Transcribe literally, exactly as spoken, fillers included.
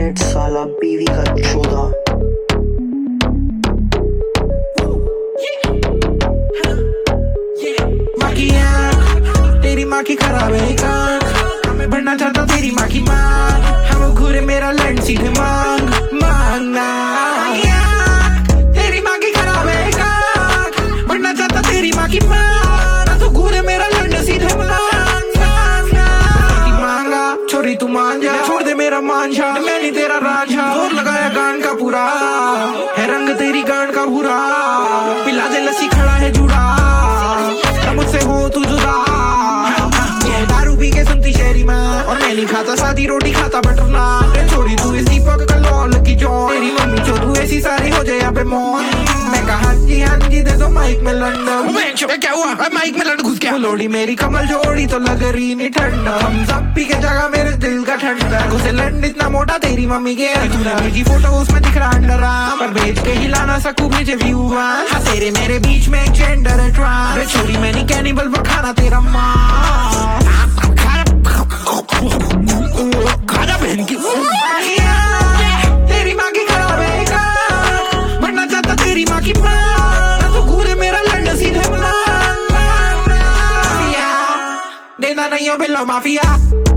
Net साला बीवी का चौदह। माँ की आँख तेरी माँ की खराब है कान, मैं बनना चाहता तेरी माँ की माँ, हम घूरे मेरा लैंड सीधे मांग मांगना। तेरी माँ की खराब है कान, बनना चाहता तेरी माँ की माँ, तो घूरे मेरा लैंड सीधे मांग मांगा। छोरी तू मान जा, छोड़ दे मेरा मांझा, मैं नहीं तेरा रांझा। और लगाया गान का पूरा है रंग तेरी गान का भूरा, पिला दे लस्सी खड़ा है जुड़ा, मुझसे हो तू जुदा। दारू पी के सुनती शहरी माँ, और मैं नहीं खाता सादी रोटी खाता बटर नान। छोड़ी तू इस दीपक का लॉल की जॉन, तेरी मम्मी जो तू ऐसी सारी हो जाए यहाँ पे मौन। मैं कहा हाँ जी हाँ जी दे दो माइक में लंडन, क्या हुआ माइक में लंड घुस गया। लोड़ी मेरी कमल जोड़ी तो लग रही नहीं ठंडा, हम सब पी के जगह मेरे दिल का ठंडा। घुसे लंड इतना मोटा तेरी मम्मी के, तूने भेजी फोटो उसमें दिख रहा अंडर आर्म, पर भेज के हिला ना सकूं मुझे व्यू। हाँ तेरे मेरे बीच में एक जेंडर है ट्रांस, छोरी मैं नहीं कैनिबल पर खाना तेरा माँ। खाना बहन की तेरी माँ की खराब है कान, बनना चाहता तेरी माँ की माँ, तो घूरे मेरा लंड सीधे देना नहीं हो बिल्लो माफिया।